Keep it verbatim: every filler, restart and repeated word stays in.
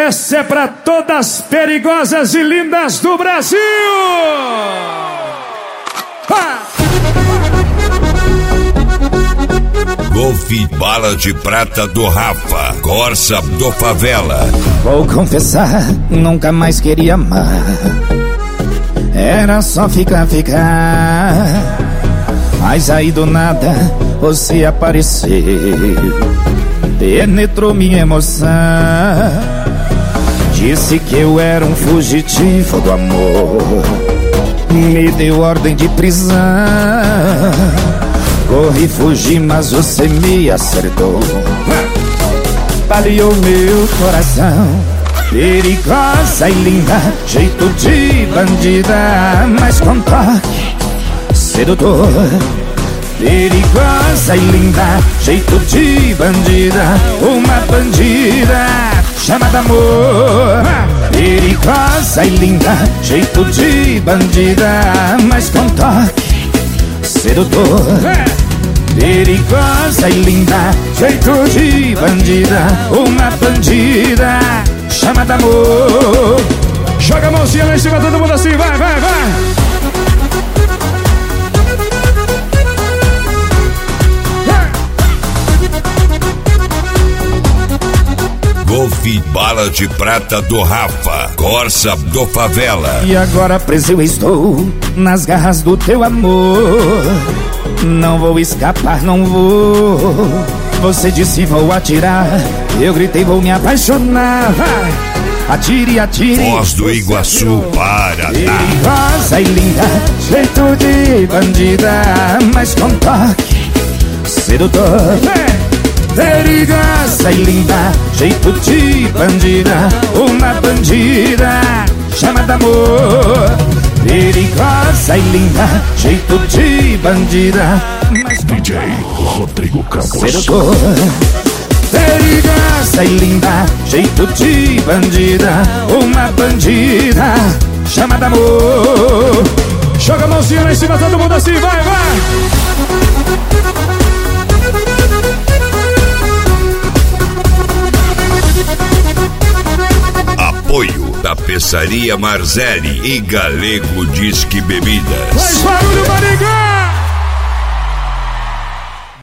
Essa é pra todas perigosas e lindas do Brasil! Ah! Golfe Bala de Prata do Rafa, Corsa do Favela. Vou confessar, nunca mais queria amar. Era só ficar, ficar. Mas aí do nada você apareceu, penetrou minha emoção. Disse que eu era um fugitivo do amor, me deu ordem de prisão. Corri, fugi, mas você me acertou, baleou meu coração. Perigosa e linda, jeito de bandida, mas com toque sedutor. Perigosa e linda, jeito de bandida, uma bandida chamada amor. Perigosa e linda, jeito de bandida, mas com toque sedutor. Perigosa e linda, jeito de bandida, uma bandida chamada amor. Joga a mãozinha lá em cima, todo mundo assim, vai, vai, vai. Golfe Bala de Prata do Rafa, Corsa do Favela. E agora preso eu estou nas garras do teu amor. Não vou escapar, não vou. Você disse vou atirar, eu gritei vou me apaixonar. Vai, atire, atire. Foz do Iguaçu, Paraná. Perigosa e linda, jeito de bandida, mas com toque sedutor. Perigosa e linda, jeito de bandida, uma bandida chamada amor. Perigosa e linda, jeito de bandida, mas D J Rodrigo Campos. sedutor. Perigosa e linda, jeito de bandida, uma bandida chamada amor. Joga a mãozinha lá em cima, todo mundo assim, vai, vai. Apoio Tapeçaria Marzelli e Galego Disque Bebidas. Faz barulho, Maringá!